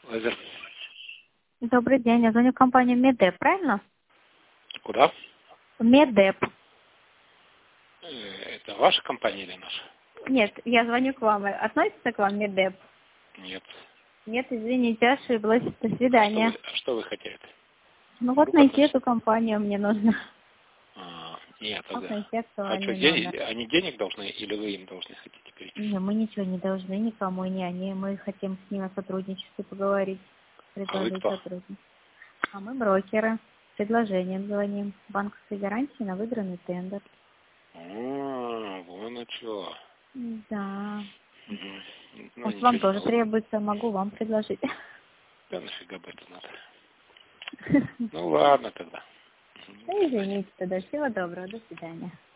Лазер. Добрый день, я звоню в компанию Медеп, правильно? Куда? Медеп. Это ваша компания или наша? Нет, я звоню к вам. Относится к вам Медеп? Нет. Нет, извините, ошиблась. До свидания. Что вы хотите? Ну вот найти эту компанию мне нужно. Нет, Вот ага. найти А что, актуальный номер. они денег должны или вы им должны хотите перечислить? Не, мы ничего не должны никому, не они. Мы хотим с ними о сотрудничестве поговорить, А вы предложить кто? сотрудничество. А мы брокеры. С предложением звоним. Банковской гарантии на выигранный тендер. Вон и что. Да. Ну, Может, ничего вам не тоже могу. требуется, могу вам предложить. Да нафига бы это надо. Ну ладно тогда. Ну, извините тогда. Всего доброго. До свидания.